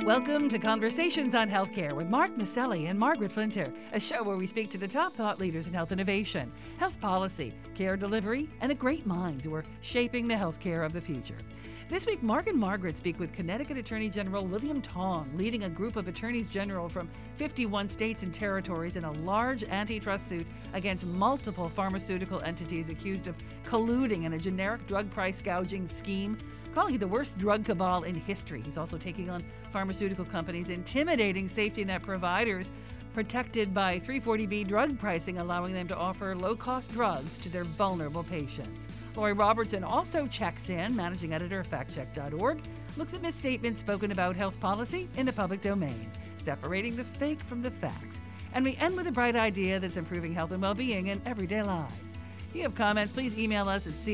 Welcome to Conversations on Healthcare with Mark Maselli and Margaret Flinter, a show where we speak to the top thought leaders in health innovation, health policy, care delivery, and the great minds who are shaping the healthcare of the future. This week, Mark and Margaret speak with Connecticut Attorney General William Tong, leading a group of attorneys general from 51 states and territories in a large antitrust suit against multiple pharmaceutical entities accused of colluding in a generic drug price gouging scheme, calling it the worst drug cabal in history. He's also taking on pharmaceutical companies, intimidating safety net providers protected by 340B drug pricing, allowing them to offer low-cost drugs to their vulnerable patients. Lori Robertson also checks in, managing editor of factcheck.org, looks at misstatements spoken about health policy in the public domain, separating the fake from the facts. And we end with a bright idea that's improving health and well-being in everyday lives. If you have comments, please email us at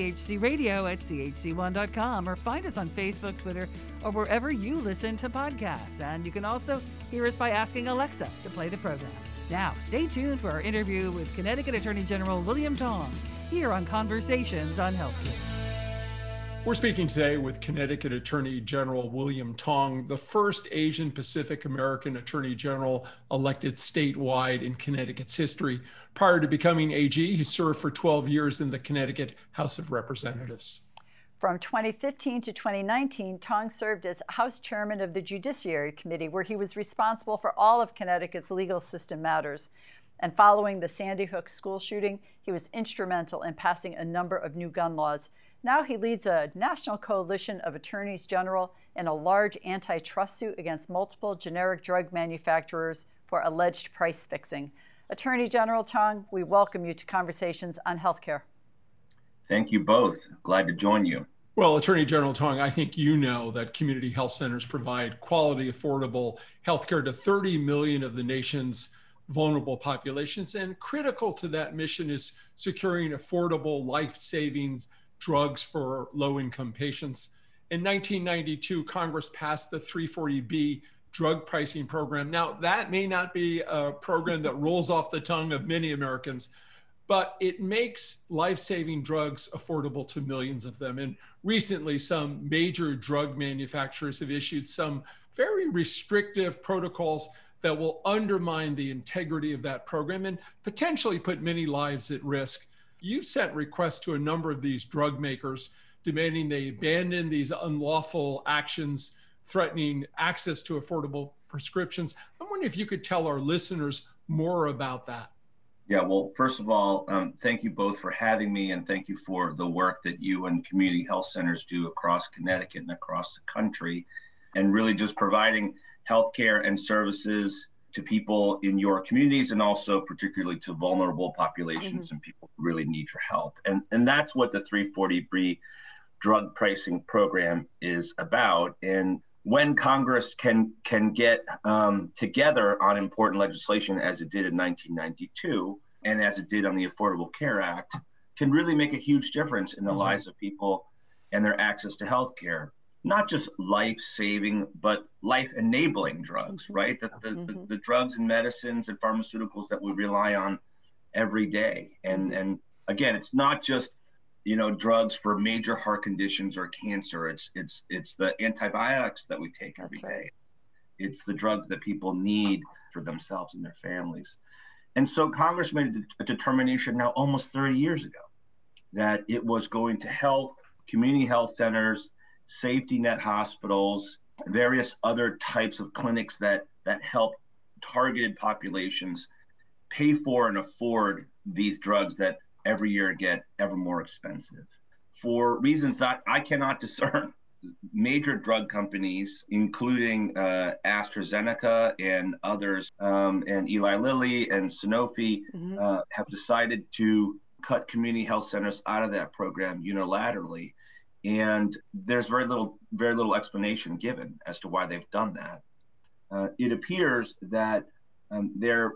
chcradio@chc1.com or find us on Facebook, Twitter, or wherever you listen to podcasts. And you can also hear us by asking Alexa to play the program. Now, stay tuned for our interview with Connecticut Attorney General William Tong here on Conversations on Healthcare. We're speaking today with Connecticut Attorney General William Tong, the first Asian Pacific American Attorney General elected statewide in Connecticut's history. Prior to becoming AG, he served for 12 years in the Connecticut House of Representatives. From 2015 to 2019, Tong served as House Chairman of the Judiciary Committee, where he was responsible for all of Connecticut's legal system matters. And following the Sandy Hook school shooting, he was instrumental in passing a number of new gun laws. Now he leads a national coalition of attorneys general in a large antitrust suit against multiple generic drug manufacturers for alleged price fixing. Attorney General Tong, we welcome you to Conversations on Healthcare. Thank you both. Glad to join you. Well, Attorney General Tong, I think you know that community health centers provide quality, affordable health care to 30 million of the nation's vulnerable populations. And critical to that mission is securing affordable, life-saving drugs for low-income patients. In 1992, Congress passed the 340B drug pricing program. Now, that may not be a program that rolls off the tongue of many Americans, but it makes life-saving drugs affordable to millions of them. And recently, some major drug manufacturers have issued some very restrictive protocols that will undermine the integrity of that program and potentially put many lives at risk. You've sent requests to a number of these drug makers demanding they abandon these unlawful actions threatening access to affordable prescriptions. I'm wondering if you could tell our listeners more about that. Yeah, well, first of all, thank you both for having me, and thank you for the work that you and community health centers do across Connecticut and across the country, and really just providing healthcare and services to people in your communities, and also particularly to vulnerable populations and people who really need your help. And that's what the 340B drug pricing program is about. And when Congress can get together on important legislation, as it did in 1992, and as it did on the Affordable Care Act, can really make a huge difference in the lives of people and their access to health care. Not just life-saving, but life-enabling drugs, right? The drugs and medicines and pharmaceuticals that we rely on every day. And again, it's not just, drugs for major heart conditions or cancer. It's the antibiotics that we take every day. It's the drugs that people need for themselves and their families. And so Congress made a determination now almost 30 years ago that it was going to help community health centers, safety net hospitals, various other types of clinics that help targeted populations pay for and afford these drugs that every year get ever more expensive. For reasons that I cannot discern, major drug companies, including AstraZeneca and others, and Eli Lilly and Sanofi, have decided to cut community health centers out of that program unilaterally. And there's very little explanation given as to why they've done that. It appears that they're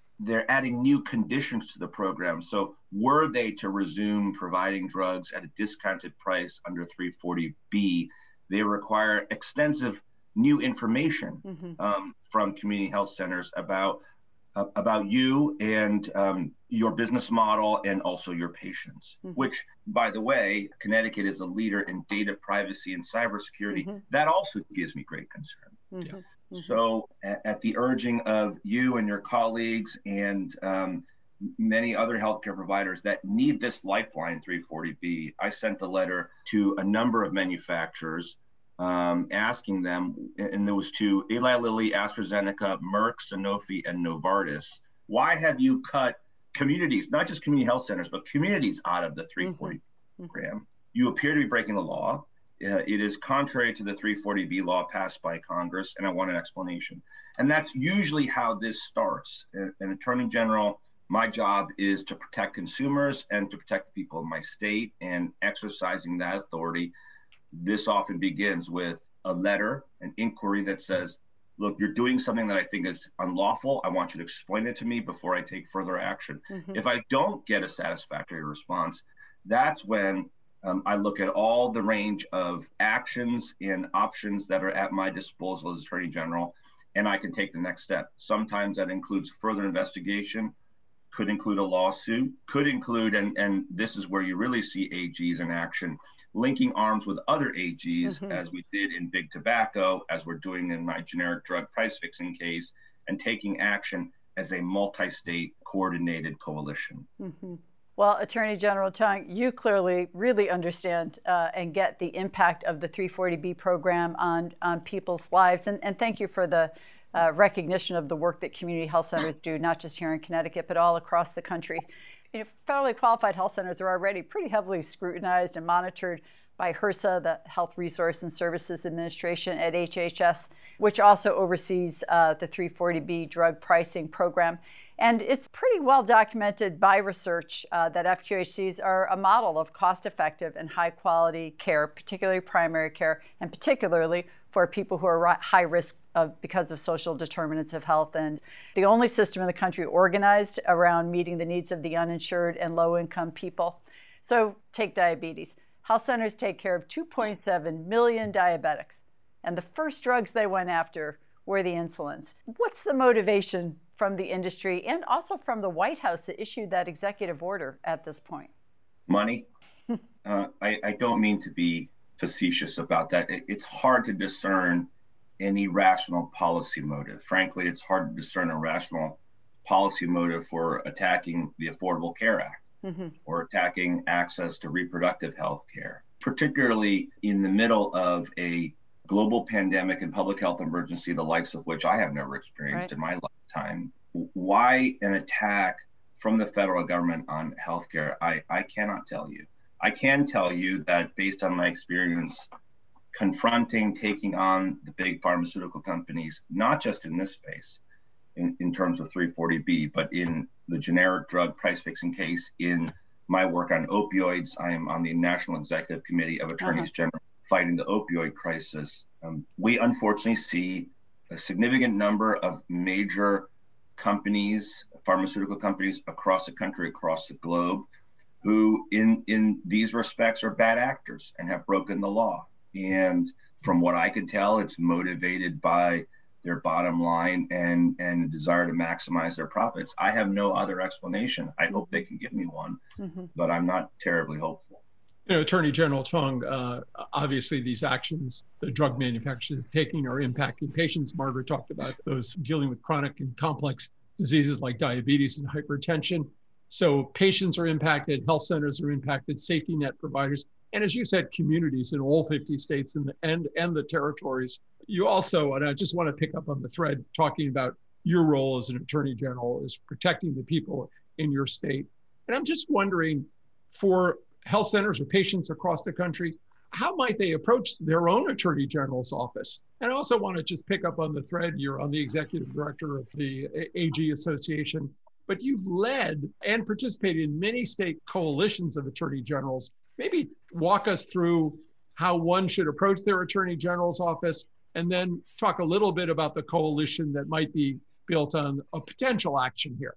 adding new conditions to the program. So were they to resume providing drugs at a discounted price under 340B, they require extensive new information from community health centers about you and your business model and also your patients, which, by the way, Connecticut is a leader in data privacy and cybersecurity. That also gives me great concern. So at the urging of you and your colleagues and many other healthcare providers that need this lifeline 340B, I sent a letter to a number of manufacturers asking them, and there was to Eli Lilly, AstraZeneca, Merck, Sanofi, and Novartis, why have you cut communities, not just community health centers, but communities out of the 340B program? You appear to be breaking the law. It is contrary to the 340B law passed by Congress, and I want an explanation. And that's usually how this starts. An attorney general, my job is to protect consumers and to protect the people of my state, and exercising that authority. This often begins with a letter, an inquiry that says, look, you're doing something that I think is unlawful. I want you to explain it to me before I take further action. If I don't get a satisfactory response, that's when I look at all the range of actions and options that are at my disposal as Attorney General, and I can take the next step. Sometimes that includes further investigation, could include a lawsuit, could include, and this is where you really see AGs in action, linking arms with other AGs, as we did in Big Tobacco, as we're doing in my generic drug price fixing case, and taking action as a multi-state coordinated coalition. Well, Attorney General Tong, you clearly really understand and get the impact of the 340B program on people's lives. And thank you for the recognition of the work that community health centers do, not just here in Connecticut, but all across the country. You know, federally qualified health centers are already pretty heavily scrutinized and monitored by HRSA, the Health Resource and Services Administration at HHS, which also oversees the 340B drug pricing program. And it's pretty well documented by research that FQHCs are a model of cost-effective and high-quality care, particularly primary care, and particularly for people who are high risk because of social determinants of health, and the only system in the country organized around meeting the needs of the uninsured and low-income people. So take diabetes. Health centers take care of 2.7 million diabetics, and the first drugs they went after were the insulins. What's the motivation from the industry and also from the White House that issued that executive order at this point? Money. I don't mean to be facetious about that. It's hard to discern any rational policy motive. Frankly, it's hard to discern a rational policy motive for attacking the Affordable Care Act or attacking access to reproductive health care, particularly in the middle of a global pandemic and public health emergency, the likes of which I have never experienced in my lifetime. Why an attack from the federal government on healthcare? I cannot tell you. I can tell you that based on my experience confronting, taking on the big pharmaceutical companies, not just in this space, in terms of 340B, but in the generic drug price fixing case, in my work on opioids. I am on the National Executive Committee of Attorneys General fighting the opioid crisis. We unfortunately see a significant number of major companies, pharmaceutical companies across the country, across the globe, who in these respects are bad actors and have broken the law. And from what I can tell, it's motivated by their bottom line and a desire to maximize their profits. I have no other explanation. I hope they can give me one, but I'm not terribly hopeful. You know, Attorney General Tong, obviously these actions the drug manufacturers are taking are impacting patients. Margaret talked about those dealing with chronic and complex diseases like diabetes and hypertension. So patients are impacted, health centers are impacted, safety net providers, and as you said, communities in all 50 states and the territories. You also, and I just want to pick up on the thread talking about your role as an attorney general is protecting the people in your state. And I'm just wondering, for health centers or patients across the country, how might they approach their own attorney general's office? And I also want to just pick up on the thread. You're on the executive director of the AG Association, but you've led and participated in many state coalitions of attorney generals. Maybe walk us through how one should approach their attorney general's office, and then talk a little bit about the coalition that might be built on a potential action here.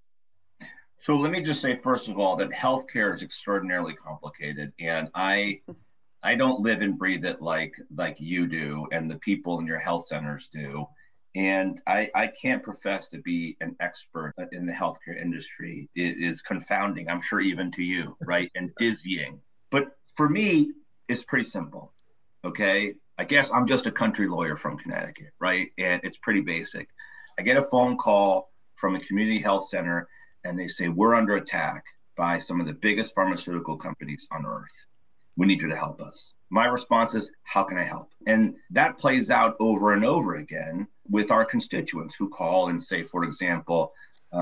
So let me just say, first of all, that healthcare is extraordinarily complicated, and I don't live and breathe it like you do and the people in your health centers do. And I can't profess to be an expert in the healthcare industry. It is confounding, I'm sure even to you, right? And dizzying. But for me, it's pretty simple, okay? I guess I'm just a country lawyer from Connecticut, right? And it's pretty basic. I get a phone call from a community health center and they say, we're under attack by some of the biggest pharmaceutical companies on earth. We need you to help us. My response is, how can I help? And that plays out over and over again with our constituents who call and say, for example,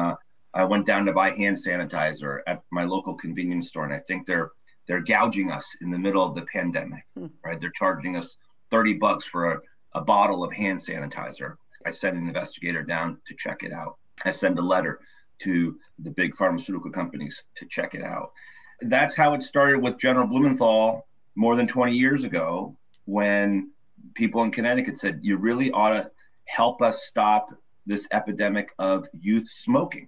I went down to buy hand sanitizer at my local convenience store, and I think they're gouging us in the middle of the pandemic, right? They're charging us $30 for a bottle of hand sanitizer. I send an investigator down to check it out. I send a letter to the big pharmaceutical companies to check it out. That's how it started with General Blumenthal more than 20 years ago, when people in Connecticut said, you really ought to help us stop this epidemic of youth smoking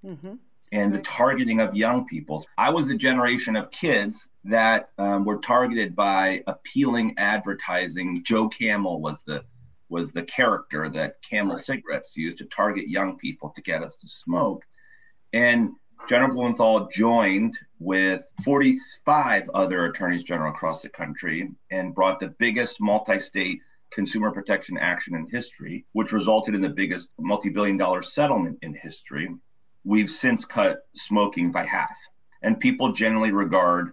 and the targeting of young people. I was a generation of kids that were targeted by appealing advertising. Joe Camel was the character that Camel cigarettes used to target young people to get us to smoke. And General Blumenthal joined with 45 other attorneys general across the country and brought the biggest multi-state consumer protection action in history, which resulted in the biggest multi-billion-dollar settlement in history. We've since cut smoking by half. And people generally regard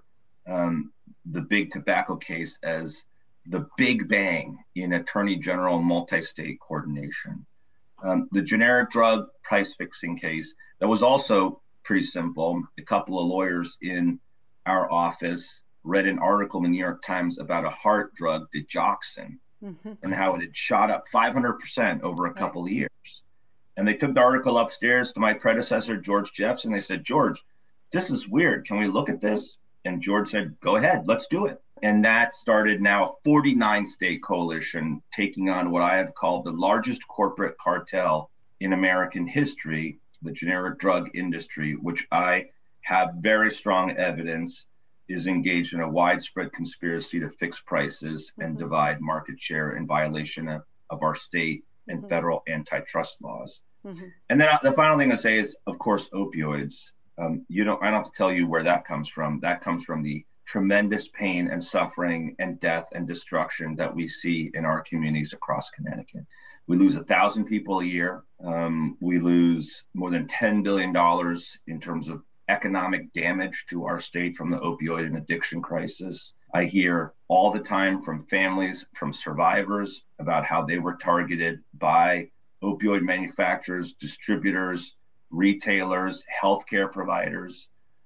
the big tobacco case as the big bang in attorney general multi-state coordination. The generic drug price fixing case, that was also pretty simple. A couple of lawyers in our office read an article in the New York Times about a heart drug, digoxin, and how it had shot up 500% over a couple of years. And they took the article upstairs to my predecessor, George Jeffs, and they said, George, this is weird. Can we look at this? And George said, go ahead, let's do it. And that started now a 49-state coalition taking on what I have called the largest corporate cartel in American history, the generic drug industry, which I have very strong evidence is engaged in a widespread conspiracy to fix prices and divide market share in violation of our state and federal antitrust laws. And then the final thing I say is, of course, opioids. I don't have to tell you where that comes from. That comes from the tremendous pain and suffering and death and destruction that we see in our communities across Connecticut. We lose 1,000 people a year. We lose more than $10 billion in terms of economic damage to our state from the opioid and addiction crisis. I hear all the time from families, from survivors, about how they were targeted by opioid manufacturers, distributors, retailers, healthcare providers.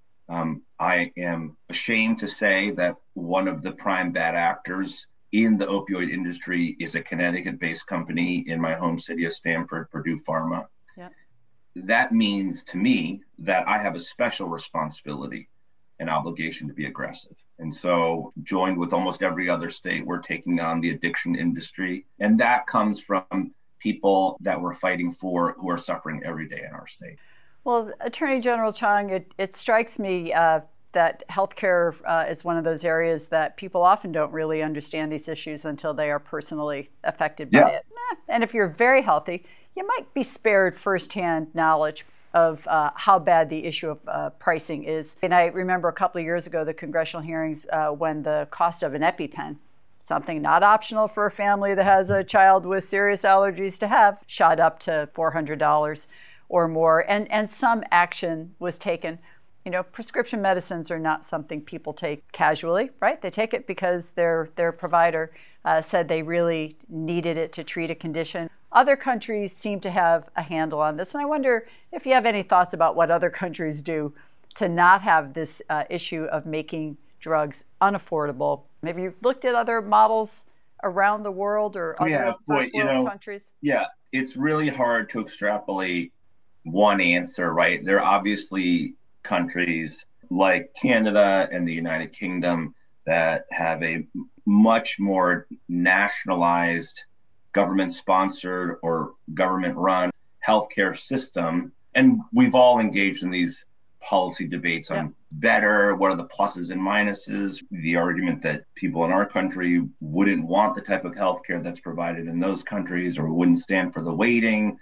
I am ashamed to say that one of the prime bad actors in the opioid industry is a Connecticut-based company in my home city of Stamford, Purdue Pharma. Yeah. That means to me that I have a special responsibility and obligation to be aggressive. And so, joined with almost every other state, we're taking on the addiction industry. And that comes from people that we're fighting for who are suffering every day in our state. Well, Attorney General Chong, it strikes me that healthcare is one of those areas that people often don't really understand these issues until they are personally affected by it. And if you're very healthy, you might be spared firsthand knowledge of how bad the issue of pricing is. And I remember a couple of years ago, the congressional hearings when the cost of an EpiPen, something not optional for a family that has a child with serious allergies to have, shot up to $400 or more, and some action was taken. You know, prescription medicines are not something people take casually, right? They take it because their provider said they really needed it to treat a condition. Other countries seem to have a handle on this, and I wonder if you have any thoughts about what other countries do to not have this issue of making drugs unaffordable. Maybe you've looked at other models around the world or other first world countries? Yeah, it's really hard to extrapolate one answer, right? There are obviously countries like Canada and the United Kingdom that have a much more nationalized, government-sponsored or government-run healthcare system. And we've all engaged in these policy debates on better, what are the pluses and minuses, the argument that people in our country wouldn't want the type of healthcare that's provided in those countries or wouldn't stand for the waiting.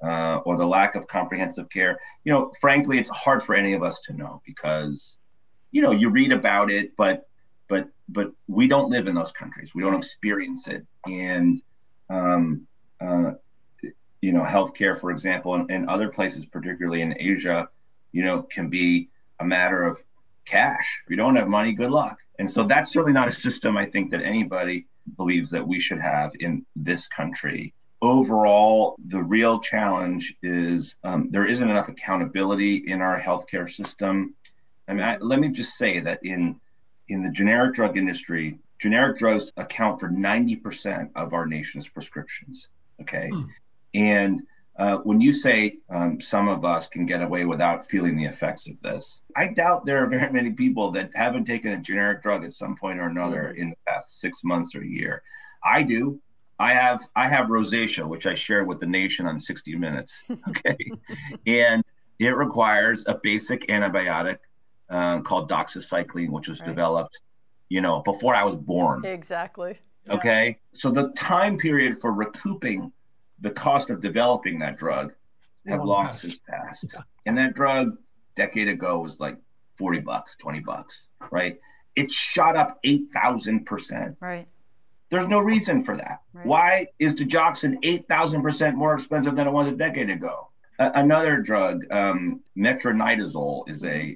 Or the lack of comprehensive care. You know, frankly, it's hard for any of us to know because, you know, you read about it, but but we don't live in those countries. We don't experience it. And, healthcare, for example, and other places, particularly in Asia, can be a matter of cash. If you don't have money, good luck. And so that's certainly not a system I think that anybody believes that we should have in this country. Overall, the real challenge is there isn't enough accountability in our healthcare system. Let me just say that in the generic drug industry, generic drugs account for 90% of our nation's prescriptions. Okay. And when you say some of us can get away without feeling the effects of this, I doubt there are very many people that haven't taken a generic drug at some point or another in the past 6 months or a year. I do. I have rosacea, which I share with the nation on 60 Minutes. Okay. And it requires a basic antibiotic called doxycycline, which was developed, before I was born. Exactly. Yeah. Okay. So the time period for recouping the cost of developing that drug have long since passed. Yeah. And that drug a decade ago was like $40, $20, right? It shot up 8,000%. Right. There's no reason for that. Right. Why is digoxin 8,000% more expensive than it was a decade ago? Another drug, metronidazole,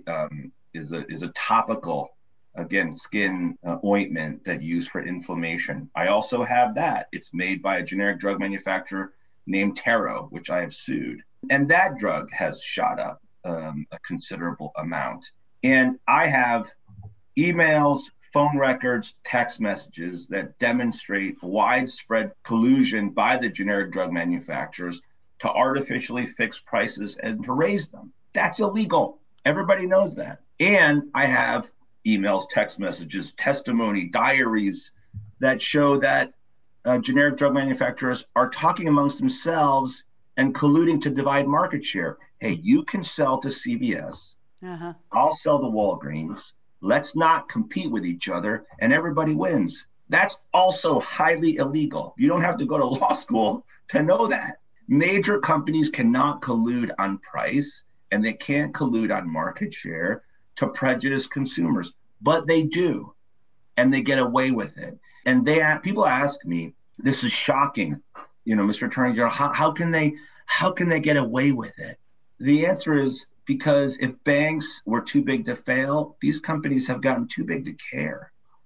is a topical, again, skin ointment that used for inflammation. I also have that. It's made by a generic drug manufacturer named Taro, which I have sued. And that drug has shot up a considerable amount. And I have emails, phone records, text messages that demonstrate widespread collusion by the generic drug manufacturers to artificially fix prices and to raise them. That's illegal. Everybody knows that. And I have emails, text messages, testimony, diaries that show that generic drug manufacturers are talking amongst themselves and colluding to divide market share. Hey, you can sell to CVS. I'll sell to Walgreens. Let's not compete with each other and everybody wins. That's also highly illegal. You don't have to go to law school to know that. Major companies cannot collude on price and they can't collude on market share to prejudice consumers, but they do, and they get away with it. And people ask me, this is shocking, Mr. Attorney General, how can they get away with it? The answer is because if banks were too big to fail, these companies have gotten too big to care.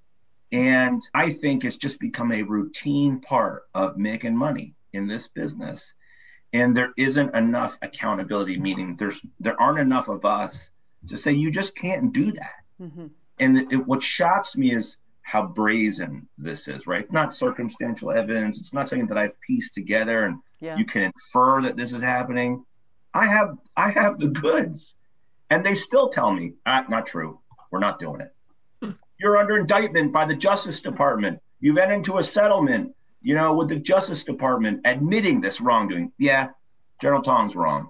And I think it's just become a routine part of making money in this business. And there isn't enough accountability, meaning there aren't enough of us to say, you just can't do that. Mm-hmm. And what shocks me is how brazen this is, right? It's not circumstantial evidence. It's not something that I've pieced together and you can infer that this is happening. I have the goods. And they still tell me, not true. We're not doing it. You're under indictment by the Justice Department. You've entered into a settlement, with the Justice Department admitting this wrongdoing. Yeah, General Tong's wrong.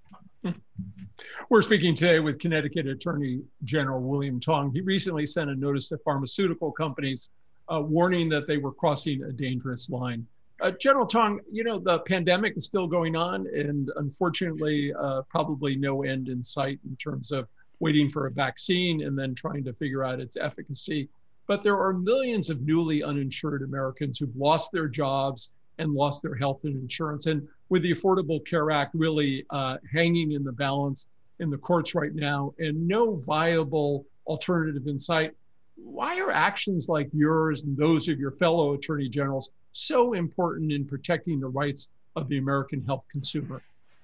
We're speaking today with Connecticut Attorney General William Tong. He recently sent a notice to pharmaceutical companies warning that they were crossing a dangerous line. General Tong, the pandemic is still going on, and unfortunately, probably no end in sight in terms of waiting for a vaccine and then trying to figure out its efficacy. But there are millions of newly uninsured Americans who've lost their jobs and lost their health and insurance. And with the Affordable Care Act really hanging in the balance in the courts right now and no viable alternative in sight, why are actions like yours and those of your fellow attorney generals so important in protecting the rights of the American health consumer?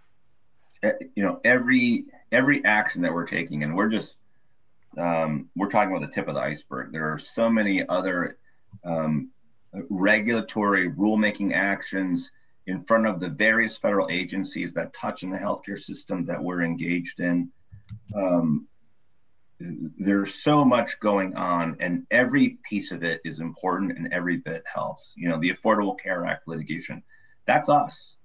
Every action that we're taking, and we're talking about the tip of the iceberg. There are so many other regulatory rulemaking actions in front of the various federal agencies that touch in the healthcare system that we're engaged in. There's so much going on, and every piece of it is important and every bit helps. The Affordable Care Act litigation, that's us.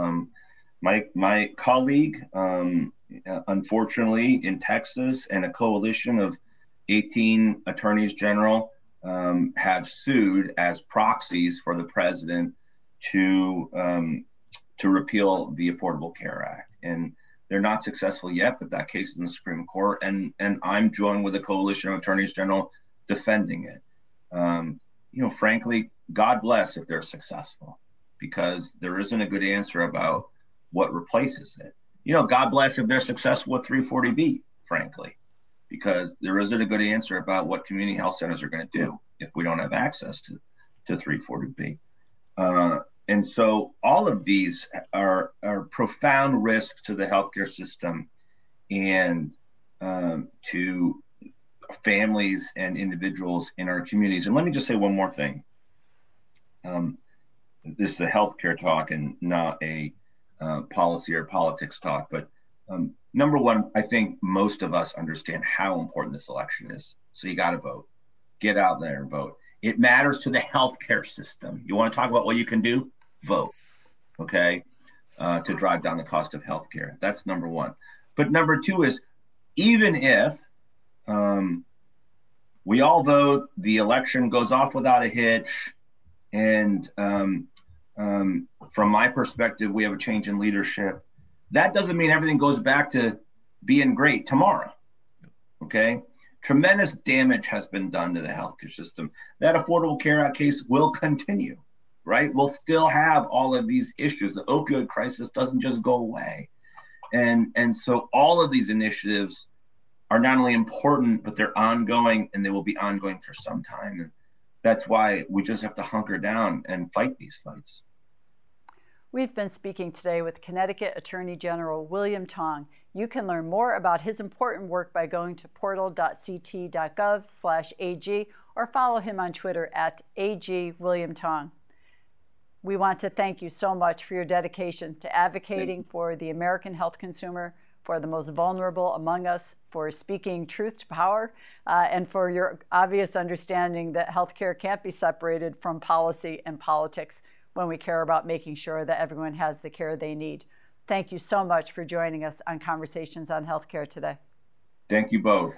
My colleague, unfortunately, in Texas, and a coalition of 18 attorneys general have sued as proxies for the president to repeal the Affordable Care Act. And they're not successful yet, but that case is in the Supreme Court, and I'm joined with a coalition of attorneys general defending it. frankly, God bless if they're successful, because there isn't a good answer about what replaces it. God bless if they're successful with 340B, frankly, because there isn't a good answer about what community health centers are going to do if we don't have access to 340B. And so all of these are profound risks to the healthcare system and to families and individuals in our communities. And let me just say one more thing. This is a healthcare talk and not a policy or politics talk, but number one, I think most of us understand how important this election is. So you got to vote. Get out there and vote. It matters to the healthcare system. You want to talk about what you can do? Vote, okay, to drive down the cost of healthcare. That's number one. But number two is, even if we all vote, the election goes off without a hitch, and from my perspective, we have a change in leadership, that doesn't mean everything goes back to being great tomorrow, okay? Tremendous damage has been done to the healthcare system. That Affordable Care Act case will continue, right? We'll still have all of these issues. The opioid crisis doesn't just go away. And so all of these initiatives are not only important, but they're ongoing, and they will be ongoing for some time. And that's why we just have to hunker down and fight these fights. We've been speaking today with Connecticut Attorney General William Tong. You can learn more about his important work by going to portal.ct.gov/AG or follow him on Twitter @AGWilliamTong. We want to thank you so much for your dedication to advocating for the American health consumer, for the most vulnerable among us, for speaking truth to power, and for your obvious understanding that healthcare can't be separated from policy and politics when we care about making sure that everyone has the care they need. Thank you so much for joining us on Conversations on Healthcare today. Thank you both.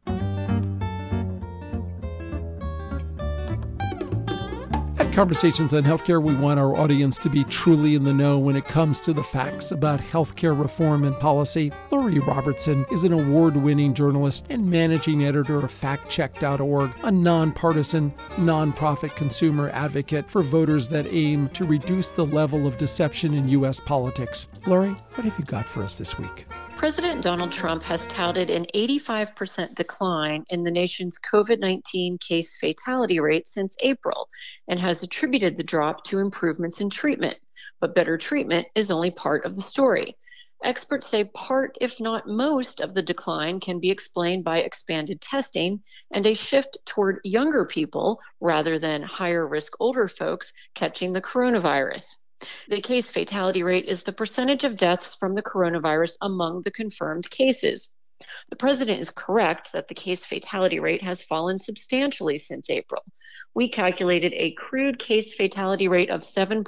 At Conversations on Healthcare, we want our audience to be truly in the know when it comes to the facts about healthcare reform and policy. Lori Robertson is an award-winning journalist and managing editor of FactCheck.org, a nonpartisan, nonprofit consumer advocate for voters that aim to reduce the level of deception in U.S. politics. Lori, what have you got for us this week? President Donald Trump has touted an 85% decline in the nation's COVID-19 case fatality rate since April and has attributed the drop to improvements in treatment. But better treatment is only part of the story. Experts say part, if not most, of the decline can be explained by expanded testing and a shift toward younger people rather than higher risk older folks catching the coronavirus. The case fatality rate is the percentage of deaths from the coronavirus among the confirmed cases. The president is correct that the case fatality rate has fallen substantially since April. We calculated a crude case fatality rate of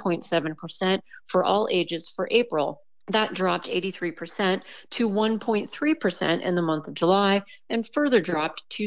7.7% for all ages for April. That dropped 83% to 1.3% in the month of July and further dropped to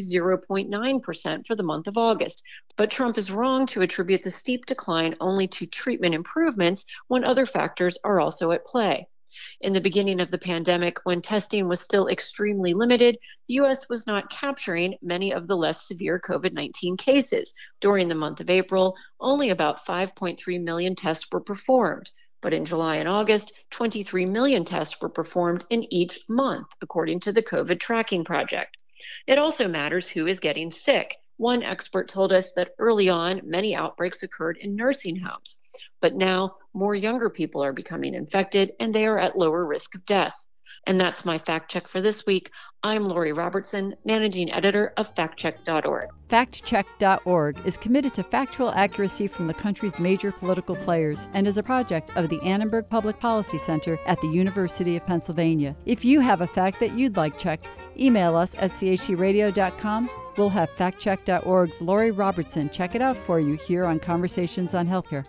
0.9% for the month of August. But Trump is wrong to attribute the steep decline only to treatment improvements when other factors are also at play. In the beginning of the pandemic, when testing was still extremely limited, the U.S. was not capturing many of the less severe COVID-19 cases. During the month of April, only about 5.3 million tests were performed. But in July and August, 23 million tests were performed in each month, according to the COVID Tracking Project. It also matters who is getting sick. One expert told us that early on, many outbreaks occurred in nursing homes. But now, more younger people are becoming infected, and they are at lower risk of death. And that's my fact check for this week. I'm Lori Robertson, managing editor of FactCheck.org. FactCheck.org is committed to factual accuracy from the country's major political players and is a project of the Annenberg Public Policy Center at the University of Pennsylvania. If you have a fact that you'd like checked, email us at chradio.com. We'll have FactCheck.org's Lori Robertson check it out for you here on Conversations on Healthcare.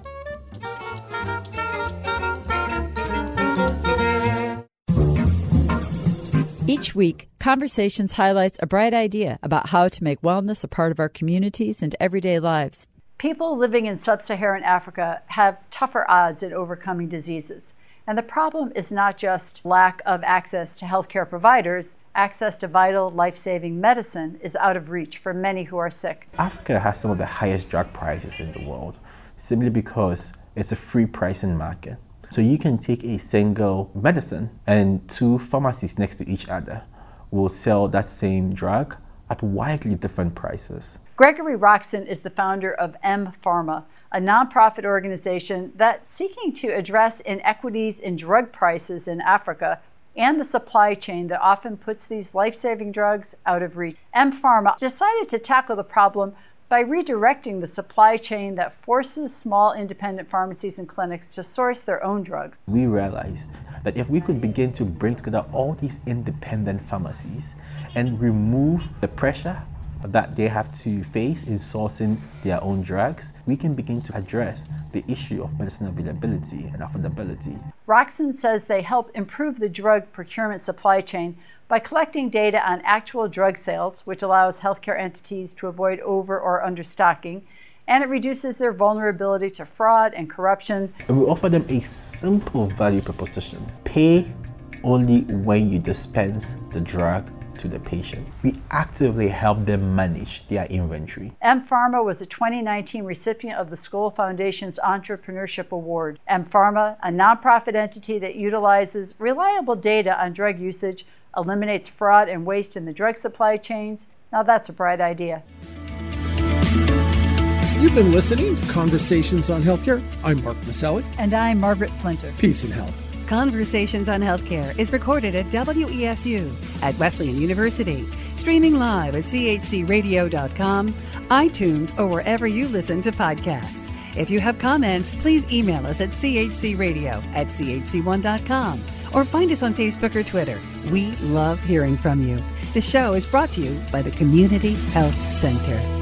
Each week, Conversations highlights a bright idea about how to make wellness a part of our communities and everyday lives. People living in sub-Saharan Africa have tougher odds at overcoming diseases, And the problem is not just lack of access to healthcare providers. Access to vital, life-saving medicine is out of reach for many who are sick. Africa has some of the highest drug prices in the world, simply because it's a free pricing market. So you can take a single medicine and two pharmacies next to each other will sell that same drug at widely different prices. Gregory Roxon is the founder of mPharma, a nonprofit organization that's seeking to address inequities in drug prices in Africa and the supply chain that often puts these life-saving drugs out of reach. mPharma decided to tackle the problem by redirecting the supply chain that forces small independent pharmacies and clinics to source their own drugs. We realized that if we could begin to bring together all these independent pharmacies and remove the pressure that they have to face in sourcing their own drugs, we can begin to address the issue of medicine availability and affordability. Roxon says they help improve the drug procurement supply chain by collecting data on actual drug sales, which allows healthcare entities to avoid over or understocking, and it reduces their vulnerability to fraud and corruption. And we offer them a simple value proposition. Pay only when you dispense the drug to the patient. We actively help them manage their inventory. mPharma was a 2019 recipient of the Skoll Foundation's Entrepreneurship Award. mPharma, a nonprofit entity that utilizes reliable data on drug usage, eliminates fraud and waste in the drug supply chains. Now that's a bright idea. You've been listening to Conversations on Healthcare. I'm Mark Maselli. And I'm Margaret Flinter. Peace and health. Conversations on Healthcare is recorded at WESU at Wesleyan University, streaming live at chcradio.com, iTunes, or wherever you listen to podcasts. If you have comments, please email us at chcradio@chc1.com or find us on Facebook or Twitter. We love hearing from you. The show is brought to you by the Community Health Center.